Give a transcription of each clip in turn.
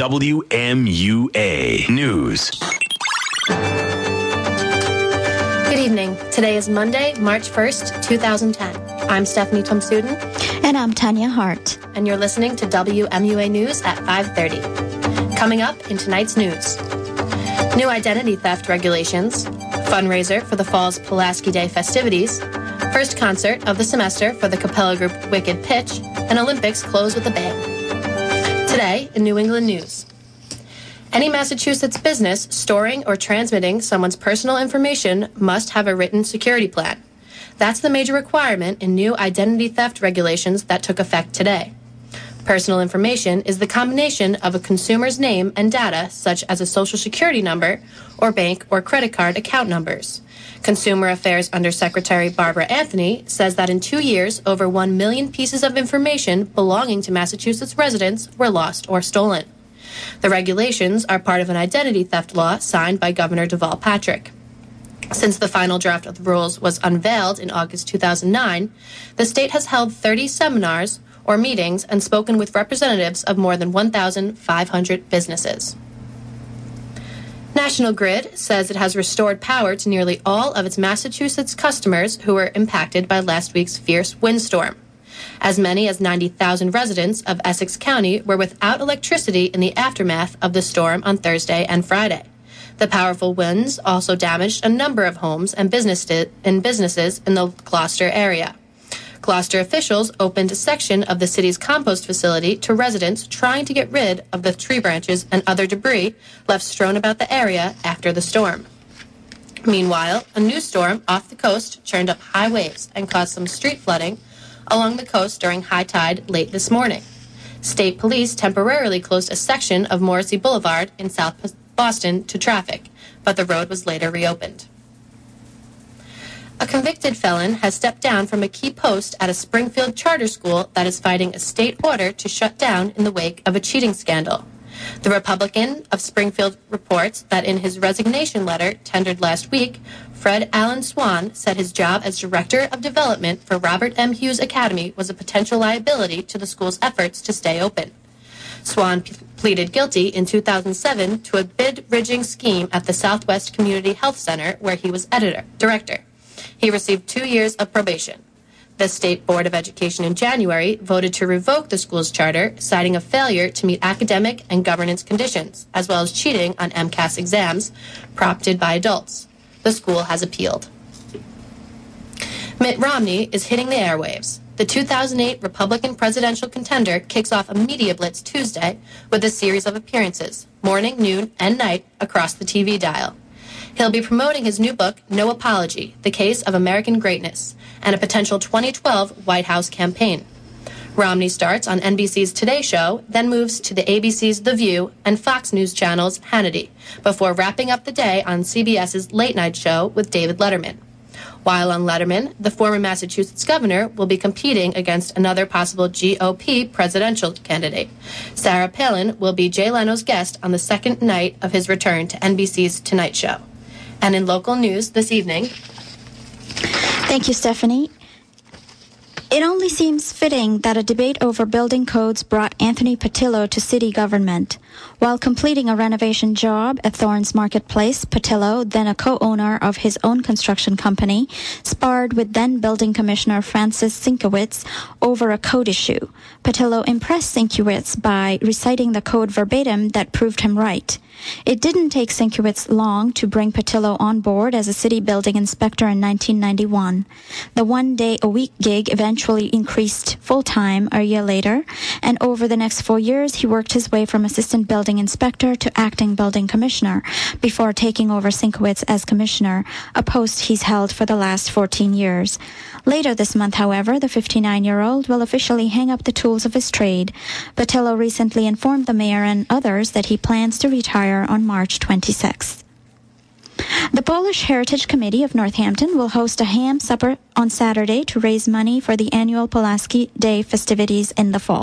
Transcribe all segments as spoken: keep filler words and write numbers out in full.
W M U A News. Good evening. Today is Monday, March first, twenty ten. I'm Stephanie Tomsuden. And I'm Tanya Hart. And you're listening to W M U A News at five thirty. Coming up in tonight's news. New identity theft regulations, fundraiser for the fall's Pulaski Day festivities, first concert of the semester for the Capella group Wicked Pitch, and Olympics close with a bang. Today in New England news. Any Massachusetts business storing or transmitting someone's personal information must have a written security plan. That's the major requirement in new identity theft regulations that took effect today. Personal information is the combination of a consumer's name and data, such as a social security number or bank or credit card account numbers. Consumer Affairs Undersecretary Barbara Anthony says that in two years, over one million pieces of information belonging to Massachusetts residents were lost or stolen. The regulations are part of an identity theft law signed by Governor Deval Patrick. Since the final draft of the rules was unveiled in August two thousand nine, the state has held thirty seminars or meetings and spoken with representatives of more than one thousand five hundred businesses. National Grid says it has restored power to nearly all of its Massachusetts customers who were impacted by last week's fierce windstorm. As many as ninety thousand residents of Essex County were without electricity in the aftermath of the storm on Thursday and Friday. The powerful winds also damaged a number of homes and businesses in businesses in the Gloucester area. Gloucester officials opened a section of the city's compost facility to residents trying to get rid of the tree branches and other debris left strewn about the area after the storm. Meanwhile, a new storm off the coast churned up high waves and caused some street flooding along the coast during high tide late this morning. State police temporarily closed a section of Morrissey Boulevard in South Boston to traffic, but the road was later reopened. A convicted felon has stepped down from a key post at a Springfield charter school that is fighting a state order to shut down in the wake of a cheating scandal. The Republican of Springfield reports that in his resignation letter tendered last week, Fred Allen Swan said his job as Director of Development for Robert M. Hughes Academy was a potential liability to the school's efforts to stay open. Swan p- pleaded guilty in two thousand seven to a bid-rigging scheme at the Southwest Community Health Center where he was editor, director. He received two years of probation. The State Board of Education in January voted to revoke the school's charter, citing a failure to meet academic and governance conditions, as well as cheating on MCAS exams prompted by adults. The school has appealed. Mitt Romney is hitting the airwaves. The two thousand eight Republican presidential contender kicks off a media blitz Tuesday with a series of appearances, morning, noon, and night, across the T V dial. He'll be promoting his new book, No Apology, The Case of American Greatness, and a potential twenty twelve White House campaign. Romney starts on N B C's Today Show, then moves to the A B C's The View and Fox News Channel's Hannity, before wrapping up the day on C B S's Late Night Show with David Letterman. While on Letterman, the former Massachusetts governor will be competing against another possible G O P presidential candidate. Sarah Palin will be Jay Leno's guest on the second night of his return to N B C's Tonight Show. And in local news this evening... Thank you, Stephanie. It only seems fitting that a debate over building codes brought Anthony Patillo to city government. While completing a renovation job at Thorns Marketplace, Patillo, then a co-owner of his own construction company, sparred with then-building commissioner Francis Sienkiewicz over a code issue. Patillo impressed Sienkiewicz by reciting the code verbatim that proved him right. It didn't take Sienkiewicz long to bring Patillo on board as a city building inspector in nineteen ninety-one. The one-day-a-week gig eventually increased full-time a year later, and over the next four years he worked his way from assistant building inspector to acting building commissioner before taking over Sienkiewicz as commissioner, a post he's held for the last fourteen years. Later this month, however, the fifty-nine-year-old will officially hang up the tools of his trade. Patillo recently informed the mayor and others that he plans to retire on March twenty-sixth. The Polish Heritage Committee of Northampton will host a ham supper on Saturday to raise money for the annual Pulaski Day festivities in the fall.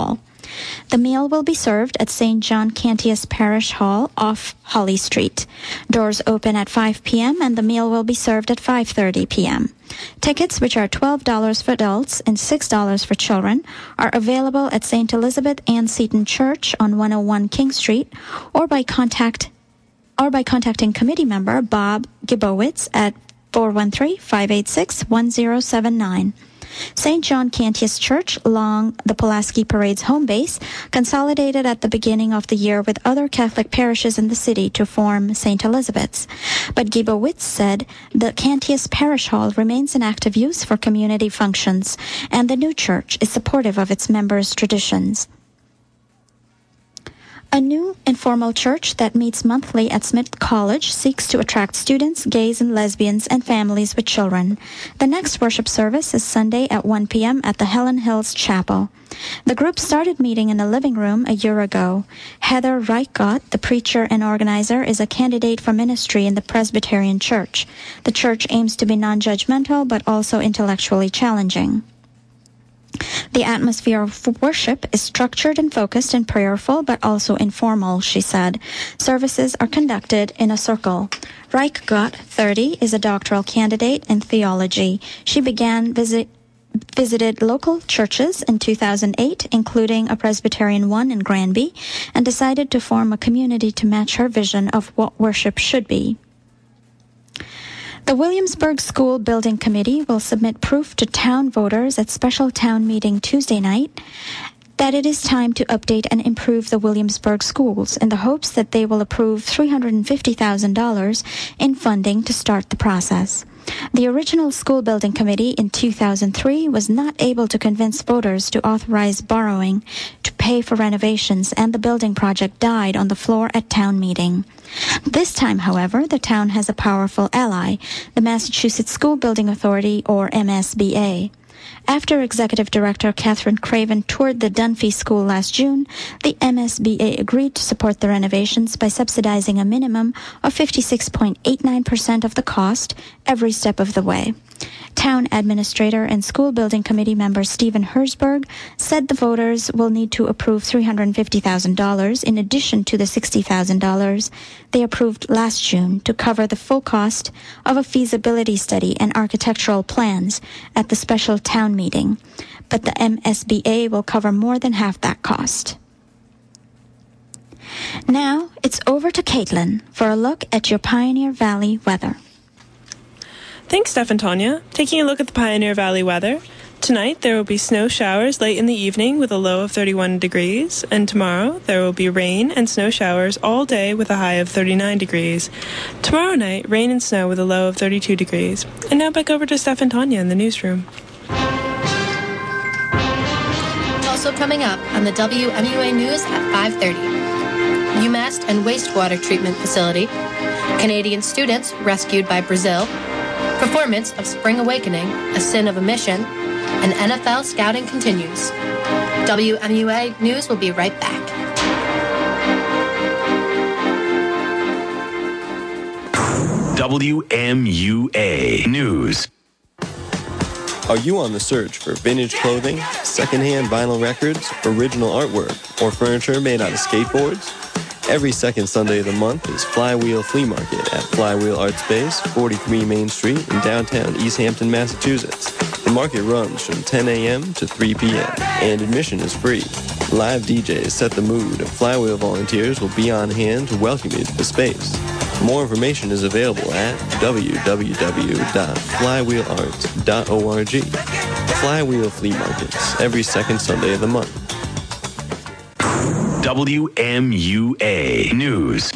The meal will be served at Saint John Cantius Parish Hall off Holly Street. Doors open at five p.m. and the meal will be served at five thirty p.m. Tickets, which are twelve dollars for adults and six dollars for children, are available at Saint Elizabeth Ann Seton Church on one oh one King Street or by contact or by contacting committee member Bob Gibowitz at four one three, five eight six, one zero seven nine. Saint John Cantius Church, along the Pulaski Parade's home base, consolidated at the beginning of the year with other Catholic parishes in the city to form Saint Elizabeth's. But Gibowitz said the Cantius Parish Hall remains in active use for community functions, and the new church is supportive of its members' traditions. A new informal church that meets monthly at Smith College seeks to attract students, gays and lesbians, and families with children. The next worship service is Sunday at one p.m. at the Helen Hills Chapel. The group started meeting in a living room a year ago. Heather Reichgott, the preacher and organizer, is a candidate for ministry in the Presbyterian Church. The church aims to be non-judgmental but also intellectually challenging. The atmosphere of worship is structured and focused and prayerful, but also informal, she said. Services are conducted in a circle. Reichgott, thirty, is a doctoral candidate in theology. She began visit visited local churches in two thousand eight, including a Presbyterian one in Granby, and decided to form a community to match her vision of what worship should be. The Williamsburg School Building Committee will submit proof to town voters at special town meeting Tuesday night that it is time to update and improve the Williamsburg schools in the hopes that they will approve three hundred fifty thousand dollars in funding to start the process. The original school building committee in two thousand three was not able to convince voters to authorize borrowing to pay for renovations, and the building project died on the floor at town meeting. This time, however, the town has a powerful ally, the Massachusetts School Building Authority, or M S B A. After Executive Director Catherine Craven toured the Dunphy School last June, the M S B A agreed to support the renovations by subsidizing a minimum of fifty-six point eight nine percent of the cost every step of the way. Town Administrator and School Building Committee member Stephen Herzberg said the voters will need to approve three hundred fifty thousand dollars in addition to the sixty thousand dollars they approved last June to cover the full cost of a feasibility study and architectural plans at the special town meeting. But the M S B A will cover more than half that cost. Now it's over to Caitlin for a look at your Pioneer Valley weather. Thanks, Steph and Tanya. Taking a look at the Pioneer Valley weather. Tonight, there will be snow showers late in the evening with a low of thirty-one degrees. And tomorrow, there will be rain and snow showers all day with a high of thirty-nine degrees. Tomorrow night, rain and snow with a low of thirty-two degrees. And now back over to Steph and Tanya in the newsroom. Also coming up on the W M U A News at five thirty. UMass and wastewater treatment facility. Canadian students rescued by Brazil. Performance of Spring Awakening, A Sin of Omission, and N F L scouting continues. W M U A News will be right back. W M U A News. Are you on the search for vintage clothing, secondhand vinyl records, original artwork, or furniture made out of skateboards? Every second Sunday of the month is Flywheel Flea Market at Flywheel Art Space, forty-three Main Street in downtown East Hampton, Massachusetts. The market runs from ten a.m. to three p.m. and admission is free. Live D Js set the mood and Flywheel volunteers will be on hand to welcome you to the space. More information is available at w w w dot flywheel arts dot org. Flywheel Flea Markets, every second Sunday of the month. W M U A News.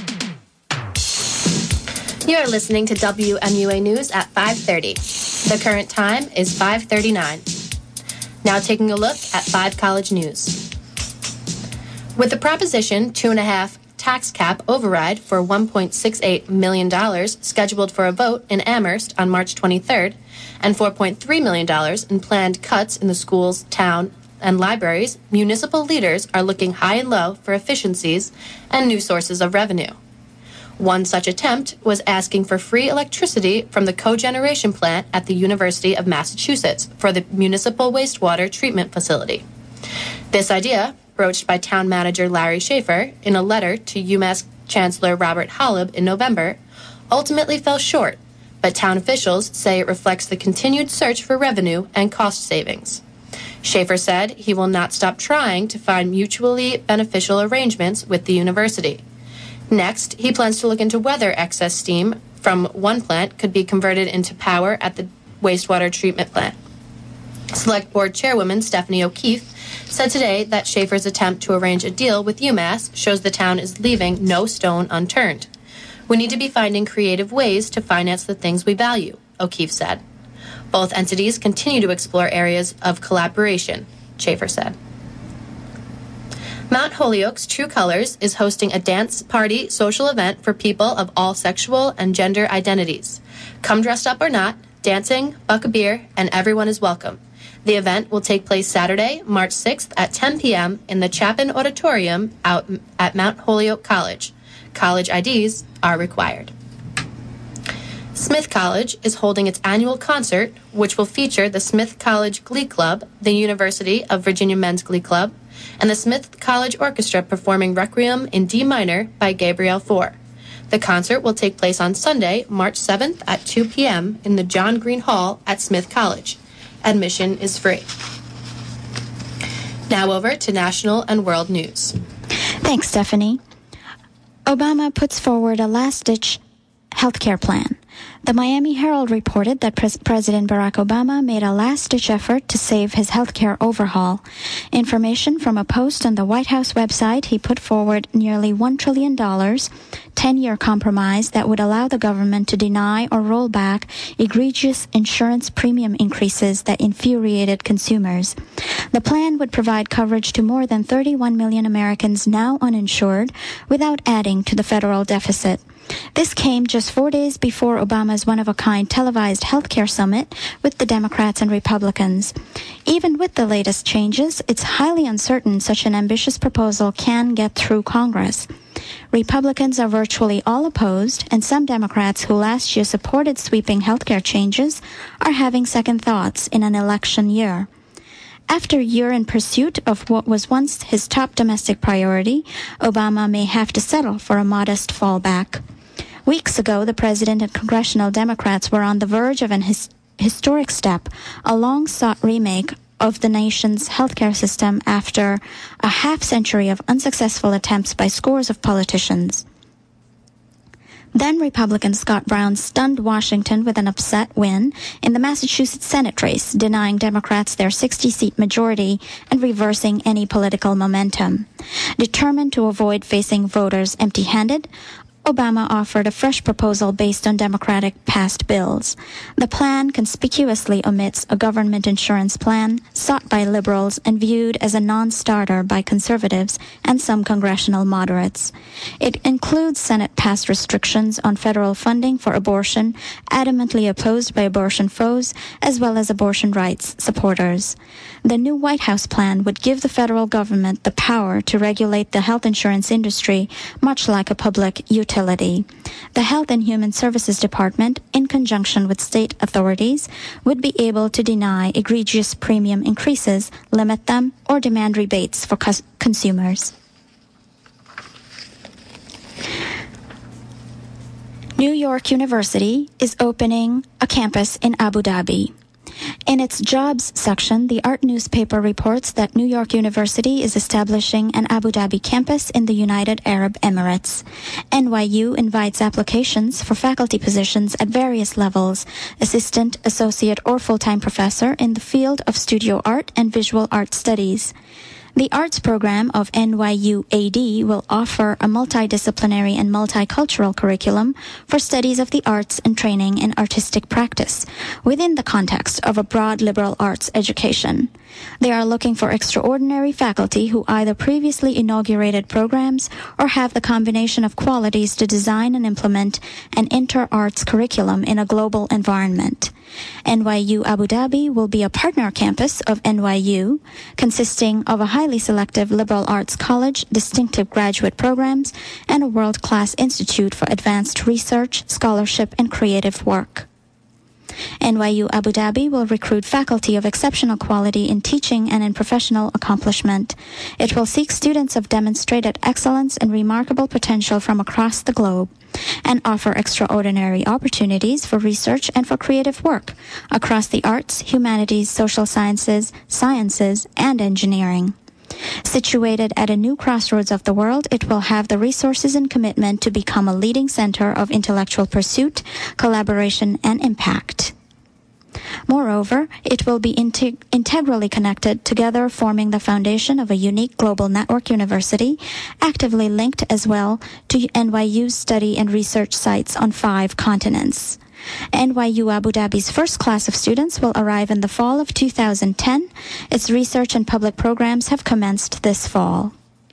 You are listening to W M U A News at five thirty. The current time is five thirty-nine. Now taking a look at five College News. With the Proposition two and a half tax cap override for one point six eight million dollars scheduled for a vote in Amherst on March twenty-third, and four point three million dollars in planned cuts in the schools, town, and libraries, municipal leaders are looking high and low for efficiencies and new sources of revenue. One such attempt was asking for free electricity from the cogeneration plant at the University of Massachusetts for the municipal wastewater treatment facility. This idea broached by town manager Larry Schaefer in a letter to UMass Chancellor Robert Holub in November, ultimately fell short, but town officials say it reflects the continued search for revenue and cost savings. Schaefer said he will not stop trying to find mutually beneficial arrangements with the university. Next, he plans to look into whether excess steam from one plant could be converted into power at the wastewater treatment plant. Select Board Chairwoman Stephanie O'Keefe said today that Schaefer's attempt to arrange a deal with UMass shows the town is leaving no stone unturned. We need to be finding creative ways to finance the things we value, O'Keefe said. Both entities continue to explore areas of collaboration, Schaefer said. Mount Holyoke's True Colors is hosting a dance party social event for people of all sexual and gender identities. Come dressed up or not, dancing, buck a beer, and everyone is welcome. The event will take place Saturday, March sixth at ten p.m. in the Chapin Auditorium out at Mount Holyoke College. College I Ds are required. Smith College is holding its annual concert, which will feature the Smith College Glee Club, the University of Virginia Men's Glee Club, and the Smith College Orchestra performing Requiem in D minor by Gabriel Fauré. The concert will take place on Sunday, March seventh at two p.m. in the John Green Hall at Smith College. Admission is free. Now over to national and world news. Thanks, Stephanie. Obama puts forward a last-ditch healthcare plan. The Miami Herald reported that Pres- President Barack Obama made a last-ditch effort to save his healthcare overhaul. Information from a post on the White House website, he put forward nearly one trillion dollars, ten-year compromise that would allow the government to deny or roll back egregious insurance premium increases that infuriated consumers. The plan would provide coverage to more than thirty-one million Americans now uninsured without adding to the federal deficit. This came just four days before Obama's one-of-a-kind televised healthcare summit with the Democrats and Republicans. Even with the latest changes, it's highly uncertain such an ambitious proposal can get through Congress. Republicans are virtually all opposed, and some Democrats who last year supported sweeping healthcare changes are having second thoughts in an election year. After a year in pursuit of what was once his top domestic priority, Obama may have to settle for a modest fallback. Weeks ago, the president and congressional Democrats were on the verge of an his- historic step, a long-sought remake of the nation's healthcare system after a half-century of unsuccessful attempts by scores of politicians. Then Republican Scott Brown stunned Washington with an upset win in the Massachusetts Senate race, denying Democrats their sixty-seat majority and reversing any political momentum. Determined to avoid facing voters empty-handed, Obama offered a fresh proposal based on Democratic passed bills. The plan conspicuously omits a government insurance plan sought by liberals and viewed as a non-starter by conservatives and some congressional moderates. It includes Senate-passed restrictions on federal funding for abortion, adamantly opposed by abortion foes, as well as abortion rights supporters. The new White House plan would give the federal government the power to regulate the health insurance industry, much like a public utility. The Health and Human Services Department, in conjunction with state authorities, would be able to deny egregious premium increases, limit them, or demand rebates for cus- consumers. New York University is opening a campus in Abu Dhabi. In its jobs section, the Art newspaper reports that New York University is establishing an Abu Dhabi campus in the United Arab Emirates. N Y U invites applications for faculty positions at various levels, assistant, associate, or full-time professor in the field of studio art and visual art studies. The arts program of N Y U A D will offer a multidisciplinary and multicultural curriculum for studies of the arts and training in artistic practice within the context of a broad liberal arts education. They are looking for extraordinary faculty who either previously inaugurated programs or have the combination of qualities to design and implement an inter-arts curriculum in a global environment. N Y U Abu Dhabi will be a partner campus of N Y U, consisting of a highly selective liberal arts college, distinctive graduate programs, and a world-class institute for advanced research, scholarship, and creative work. N Y U Abu Dhabi will recruit faculty of exceptional quality in teaching and in professional accomplishment. It will seek students of demonstrated excellence and remarkable potential from across the globe and offer extraordinary opportunities for research and for creative work across the arts, humanities, social sciences, sciences, and engineering. Situated at a new crossroads of the world, it will have the resources and commitment to become a leading center of intellectual pursuit, collaboration, and impact. Moreover, it will be integ- integrally connected together, forming the foundation of a unique global network university, actively linked as well to N Y U's study and research sites on five continents. N Y U Abu Dhabi's first class of students will arrive in the fall of two thousand ten. Its research and public programs have commenced this fall.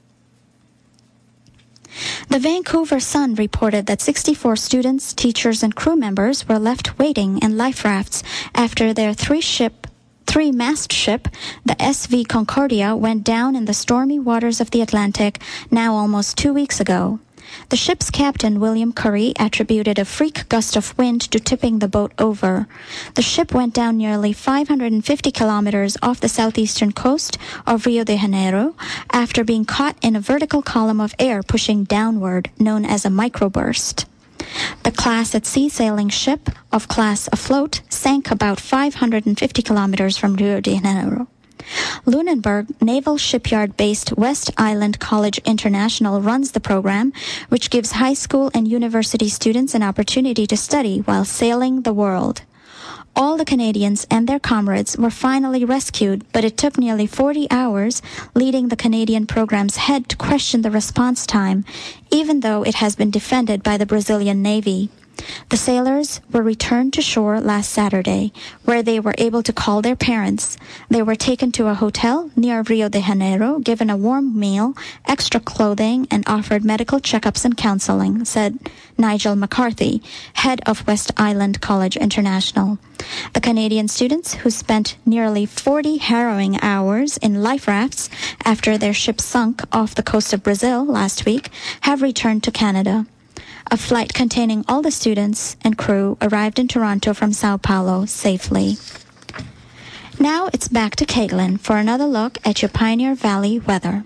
The Vancouver Sun reported that sixty-four students, teachers, and crew members were left waiting in life rafts after their three-ship, three-mast ship, the S V Concordia, went down in the stormy waters of the Atlantic now almost two weeks ago. The ship's captain, William Curry, attributed a freak gust of wind to tipping the boat over. The ship went down nearly five hundred fifty kilometers off the southeastern coast of Rio de Janeiro after being caught in a vertical column of air pushing downward, known as a microburst. The Class at Sea sailing ship of Class Afloat sank about five hundred fifty kilometers from Rio de Janeiro. Lunenburg Naval Shipyard-based West Island College International runs the program, which gives high school and university students an opportunity to study while sailing the world. All the Canadians and their comrades were finally rescued, but it took nearly forty hours, leading the Canadian program's head to question the response time, even though it has been defended by the Brazilian Navy. The sailors were returned to shore last Saturday, where they were able to call their parents. They were taken to a hotel near Rio de Janeiro, given a warm meal, extra clothing, and offered medical checkups and counseling, said Nigel McCarthy, head of West Island College International. The Canadian students, who spent nearly forty harrowing hours in life rafts after their ship sunk off the coast of Brazil last week, have returned to Canada. A flight containing all the students and crew arrived in Toronto from Sao Paulo safely. Now it's back to Caitlin for another look at your Pioneer Valley weather.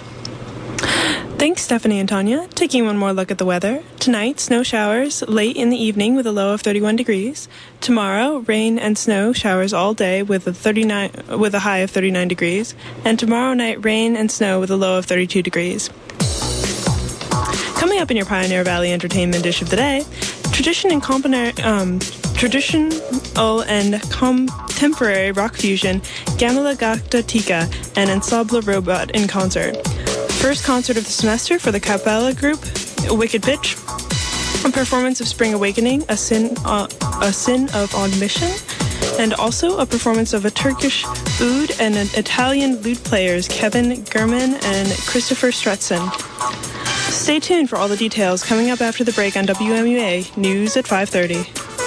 Thanks, Stephanie and Tanya. Taking one more look at the weather. Tonight, snow showers late in the evening with a low of thirty-one degrees. Tomorrow, rain and snow showers all day with a thirty-nine with a high of thirty-nine degrees. And tomorrow night, rain and snow with a low of thirty-two degrees. Coming up in your Pioneer Valley Entertainment Dish of the Day, tradition and compon- um, traditional and contemporary rock fusion, Gamla Galactica and Ensemble Robot in concert. First concert of the semester for the Capella group, Wicked Pitch, a performance of Spring Awakening, a sin, uh, a sin of Omission, and also a performance of a Turkish oud and an Italian lute players, Kevin German and Christopher Stretson. Stay tuned for all the details coming up after the break on W M U A News at five thirty.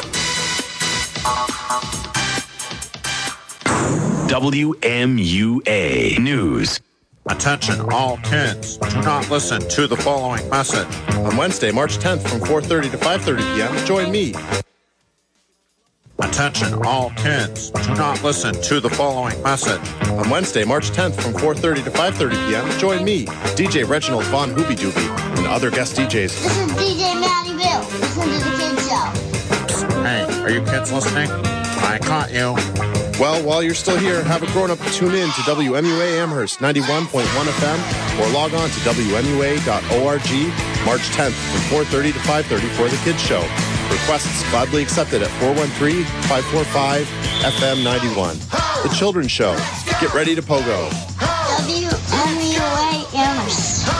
W M U A News. Attention all kids, do not listen to the following message. On Wednesday, March tenth from four thirty to five thirty p.m., join me. Attention all kids, do not listen to the following message. On Wednesday, March tenth from four thirty to five thirty p.m., join me, D J Reginald Von Hoobie Doobie, and other guest D Js. This is D J Matty Bill. Listen to the Kids Show. Hey, are you kids listening? I caught you. Well, while you're still here, have a grown-up tune in to W M U A Amherst ninety-one point one F M or log on to W M U A dot org March tenth from four thirty to five thirty for the Kids Show. Requests gladly accepted at four one three, five four five, F M ninety-one. The Children's Show. Get ready to pogo. W M U A Amherst.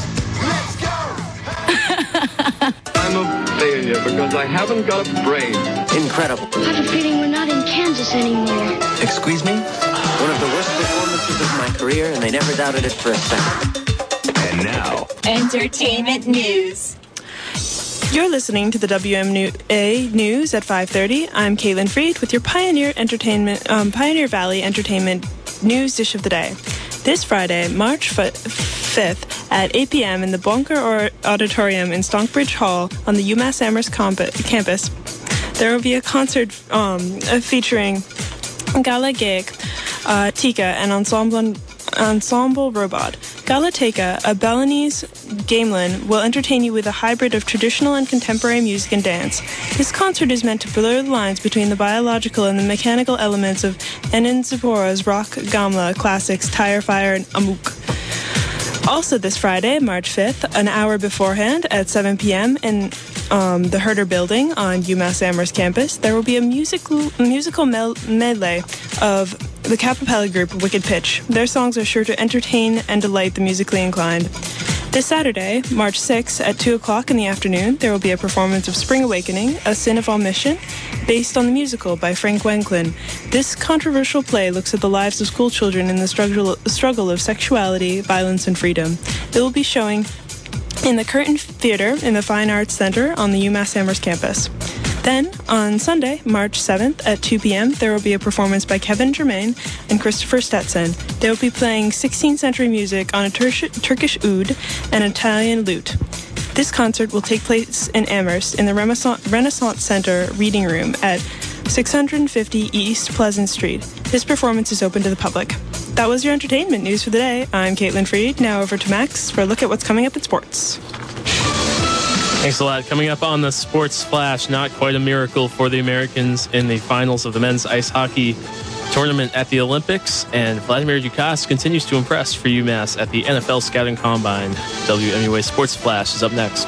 I'm a failure because I haven't got a brain. Incredible. I have a feeling we're not in Kansas anymore. Excuse me? One of the worst performances of my career, and they never doubted it for a second. And now, Entertainment News. You're listening to the W M U A News at five thirty. I'm Caitlin Freed with your Pioneer Entertainment, um, Pioneer Valley Entertainment News Dish of the Day. This Friday, March fifth at eight p.m. in the Bunker Auditorium in Stockbridge Hall on the UMass Amherst campus, there will be a concert um, featuring Gala Gaek, uh, Tika, and Ensemble, Ensemble Robot. Gala Teka, a Balinese gamelan, will entertain you with a hybrid of traditional and contemporary music and dance. This concert is meant to blur the lines between the biological and the mechanical elements of Enin Zippora's rock gamla classics Tire Fire and Amuk. Also this Friday, March fifth, an hour beforehand at seven p.m. in um, the Herder Building on UMass Amherst campus, there will be a musical, musical mel- medley of the Capapella group Wicked Pitch. Their songs are sure to entertain and delight the musically inclined. This Saturday, March sixth, at two o'clock in the afternoon, there will be a performance of Spring Awakening, a Sin of Omission, based on the musical by Frank Wenklin. This controversial play looks at the lives of school children in the struggle, struggle of sexuality, violence, and freedom. It will be showing in the Curtin Theater in the Fine Arts Center on the UMass Amherst campus. Then, on Sunday, March seventh, at two p.m., there will be a performance by Kevin Germain and Christopher Stetson. They will be playing sixteenth century music on a Tur- Turkish oud and Italian lute. This concert will take place in Amherst in the Renaissance Center Reading Room at six fifty East Pleasant Street. This performance is open to the public. That was your entertainment news for the day. I'm Caitlin Freed. Now over to Max for a look at what's coming up in sports. Thanks a lot. Coming up on the Sports Splash, not quite a miracle for the Americans in the finals of the men's ice hockey tournament at the Olympics, and Vladimir Dukas continues to impress for UMass at the N F L Scouting Combine. W M U A Sports Splash is up next.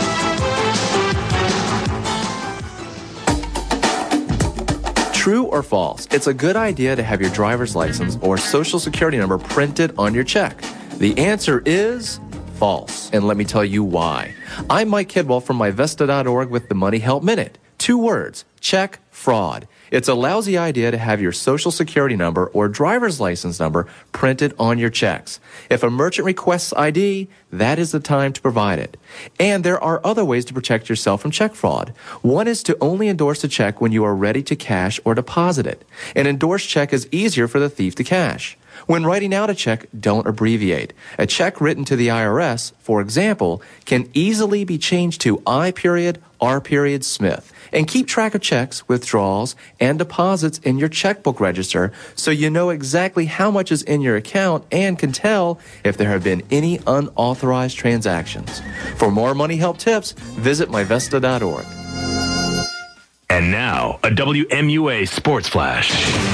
True or false? It's a good idea to have your driver's license or social security number printed on your check. The answer is false, and let me tell you why. I'm Mike Kidwell from my vesta dot org with the Money Help Minute. Two words: check fraud. It's a lousy idea to have your social security number or driver's license number printed on your checks. If a merchant requests I D, that is the time to provide it. And there are other ways to protect yourself from check fraud. One is to only endorse a check when you are ready to cash or deposit it. An endorsed check is easier for the thief to cash. When writing out a check, don't abbreviate. A check written to the I R S, for example, can easily be changed to I period R period Smith. And keep track of checks, withdrawals, and deposits in your checkbook register so you know exactly how much is in your account and can tell if there have been any unauthorized transactions. For more money help tips, visit my vesta dot org. And now, a W M U A Sports Flash.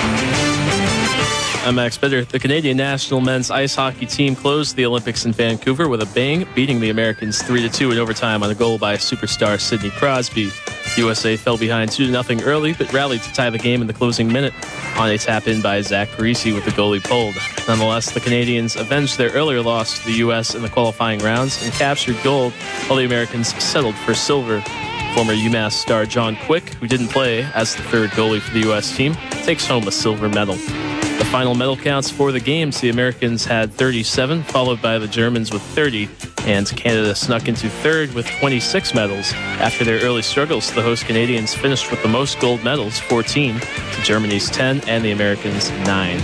I'm Max Bitter. The Canadian national men's ice hockey team closed the Olympics in Vancouver with a bang, beating the Americans three to two in overtime on a goal by superstar Sidney Crosby. U S A fell behind two to nothing early, but rallied to tie the game in the closing minute on a tap-in by Zach Parise with the goalie pulled. Nonetheless, the Canadians avenged their earlier loss to the U S in the qualifying rounds and captured gold, while the Americans settled for silver. Former UMass star John Quick, who didn't play as the third goalie for the U S team, takes home a silver medal. The final medal counts for the games. The Americans had thirty-seven, followed by the Germans with thirty, and Canada snuck into third with twenty-six medals. After their early struggles, the host Canadians finished with the most gold medals, fourteen, to Germany's ten and the Americans' nine.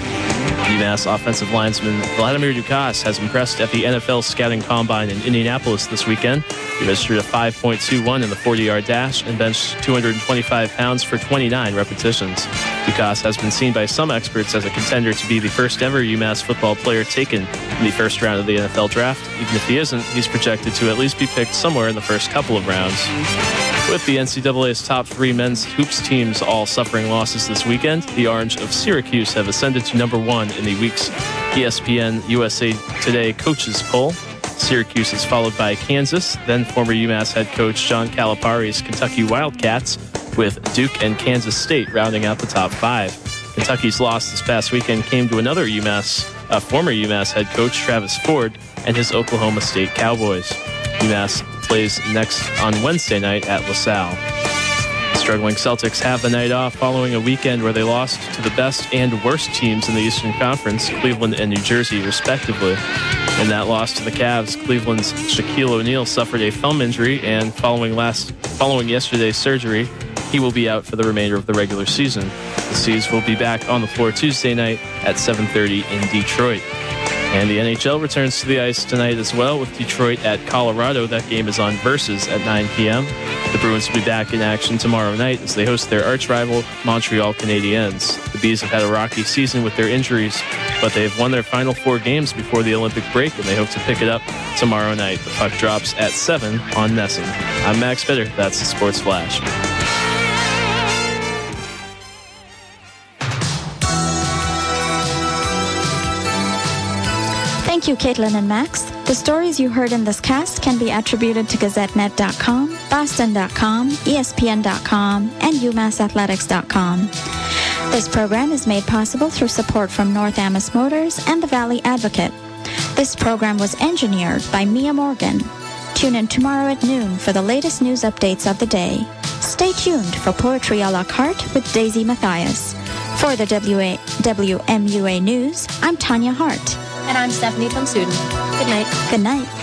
UMass offensive linesman Vladimir Dukas has impressed at the N F L Scouting Combine in Indianapolis this weekend. He registered a five point two one in the forty-yard dash and benched two hundred twenty-five pounds for twenty-nine repetitions. Dukas has been seen by some experts as a contender to be the first ever UMass football player taken in the first round of the N F L draft. Even if he isn't, he's projected to at least be picked somewhere in the first couple of rounds. With the N C double A's top three men's hoops teams all suffering losses this weekend, the Orange of Syracuse have ascended to number one in the week's E S P N U S A Today coaches poll. Syracuse is followed by Kansas, then former UMass head coach John Calipari's Kentucky Wildcats, with Duke and Kansas State rounding out the top five. Kentucky's loss this past weekend came to another UMass, uh, former UMass head coach Travis Ford and his Oklahoma State Cowboys. UMass plays next on Wednesday night at LaSalle. The struggling Celtics have the night off following a weekend where they lost to the best and worst teams in the Eastern Conference, Cleveland and New Jersey, respectively. In that loss to the Cavs, Cleveland's Shaquille O'Neal suffered a thumb injury, and following last following yesterday's surgery, he will be out for the remainder of the regular season. The C's will be back on the floor Tuesday night at seven thirty in Detroit. And the N H L returns to the ice tonight as well with Detroit at Colorado. That game is on Versus at nine p.m. The Bruins will be back in action tomorrow night as they host their arch-rival Montreal Canadiens. The Bees have had a rocky season with their injuries, but they've won their final four games before the Olympic break, and they hope to pick it up tomorrow night. The puck drops at seven on Nesson. I'm Max Bitter. That's the Sports Flash. Thank you, Caitlin and Max. The stories you heard in this cast can be attributed to Gazette Net dot com, Boston dot com, E S P N dot com, and UMass Athletics dot com. This program is made possible through support from North Ames Motors and the Valley Advocate. This program was engineered by Mia Morgan. Tune in tomorrow at noon for the latest news updates of the day. Stay tuned for Poetry a la carte with Daisy Mathias. For the W M U A News, I'm Tanya Hart. And I'm Stephanie Tomsuden. Good night. Good night.